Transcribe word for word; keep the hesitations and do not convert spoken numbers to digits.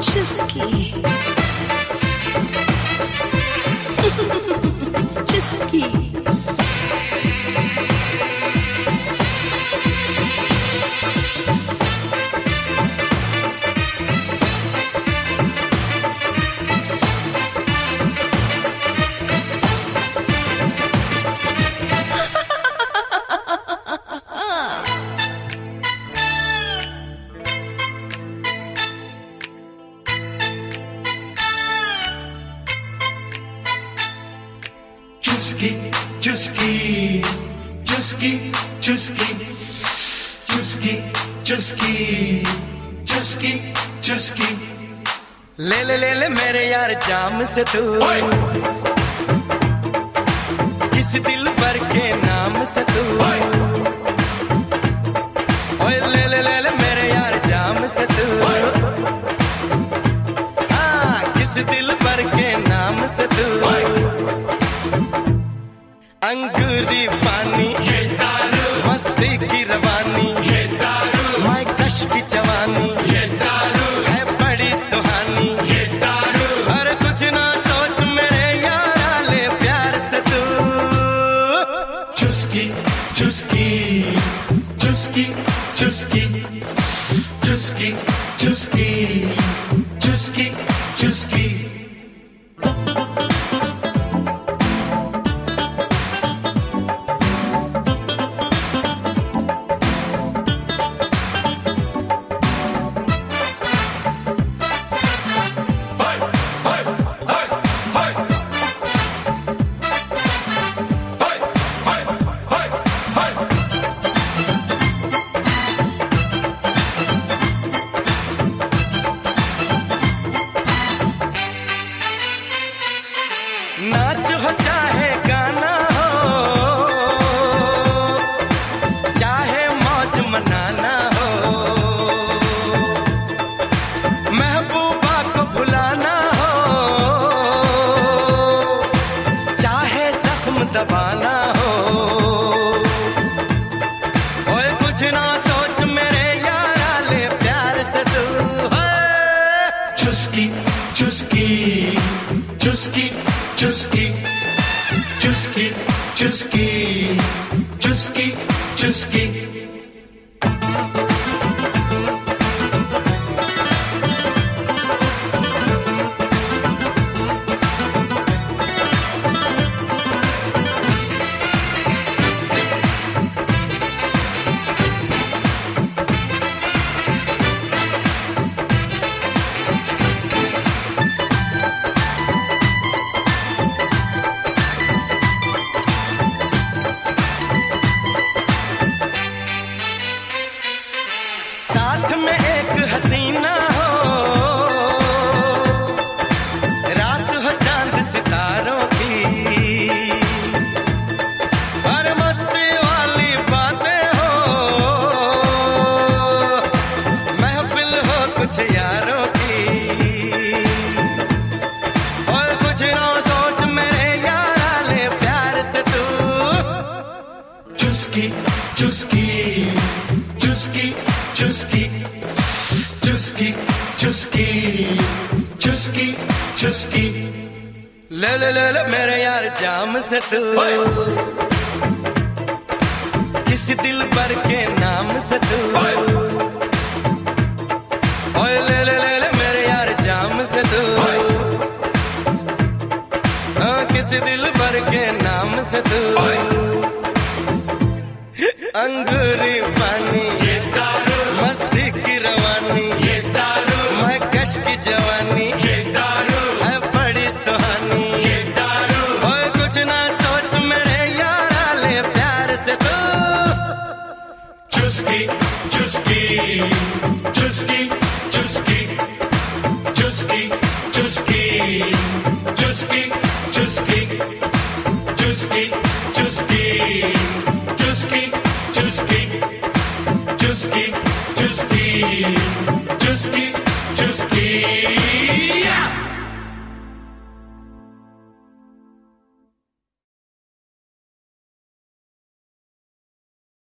Чуски. Чуски. Чуски, чуски, чуски, чуски, чуски, चुस्की, चुस्की, चुस्की। ले ले ले ले मेरे यार जाम से तू, किस दिल भर के नाम से तू, ओए ले ले ले ले मेरे यार जाम से तू, हाँ किस दिल भर के नाम से तू, अंगूरी पानी ये दारू, मस्ती की रवानी ये दारू, मैं कश की जवानी ये दारू, है बड़ी सुहानी ये दारू, अरे कुछ ना सोच मेरे यारा ले प्यार से तू। चुस्की, चुस्की, चुस्की, चुस्की, चुस्की, चुस्की, चुस्की, चुस्की। नाच हो चाहे गाना हो, चाहे मौज मनाना हो, महबूबा को भुलाना हो, चाहे जख्म दबाना हो, ओए कुछ ना सोच मेरे यारा ले प्यार से तू। चुस्की, चुस्की, चुस्की, चुस्की, चुस्की, चुस्की, चुस्की, चुस्की। साथ में एक हसीना हो, रात हो चांद सितारों की, और मस्ती वाली बातें हो, महफिल हो कुछ यारों की, और कुछ ना सोच मेरे यारा ले प्यार से तू। चुस्की, चुस्की, चुस्की, चुस्की, चुस्की, चुस्की, चुस्की, चुस्की। ले ले ले ले मेरे यार जाम से तू, किसी दिल भर के नाम से तू, ओए ले ले ले ले मेरे यार जाम से तू, हाँ किसी दिल भर के नाम से तू, अंगूरी पानी ये दारू, मस्ती की रवानी ये दारू, मैं कश की जवानी ये दारू, है बड़ी सुहानी ये दारू, ओए कुछ ना सोच मेरे यारा ले प्यार से तू। चुस्की, चुस्की, चुस्की, चुस्की, चुस्की, चुस्की, चुस्की, चुस्की, चुस्की, चुस्की, चुस्की, चुस्की, चुस्की, चुस्की, चुस्की, चुस्की।